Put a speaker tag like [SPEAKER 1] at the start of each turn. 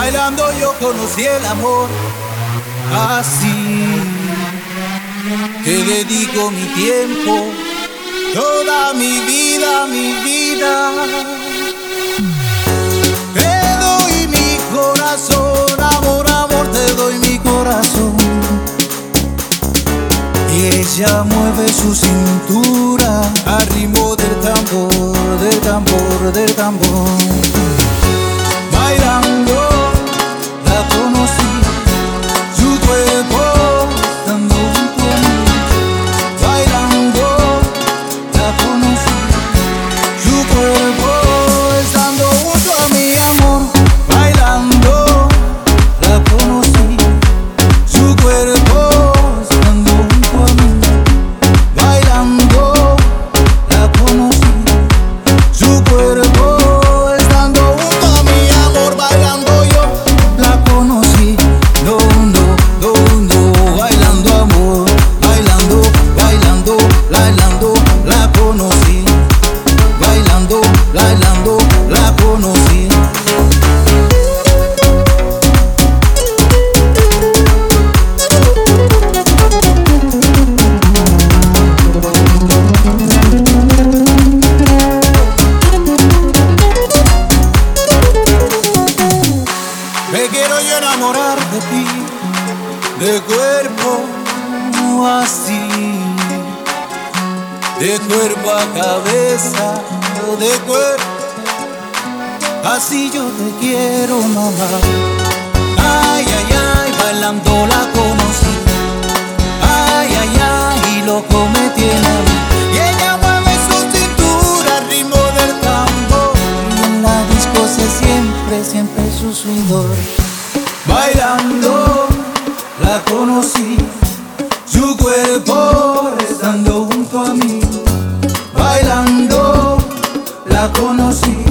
[SPEAKER 1] Bailando yo conocí el amor, así te dedico mi tiempo, toda mi vida, mi vida. Te doy mi corazón, amor, amor, te doy mi corazón. Y ella mueve su cintura al ritmo del tambor, del tambor, del tambor. Bailando la conocí, su cuerpo estando junto a mí. Bailando la conocí, su cuerpo estando junto a mi amor. Bailando la conocí, su cuerpo estando junto a mí. Bailando la conocí, su cuerpo. Bailando, la conocí. Me quiero yo enamorar de ti, de cuerpo así, de cuerpo a cabeza, de cuerpo. Así yo te quiero, mamá. Ay, ay, ay, bailando la conocí. Ay, ay, ay, y loco me tiene a mí. Y ella mueve su cintura al ritmo del tambor. Y en la disco se siempre su sudor. Bailando la conocí, su cuerpo estando junto a mí. Bailando la conocí,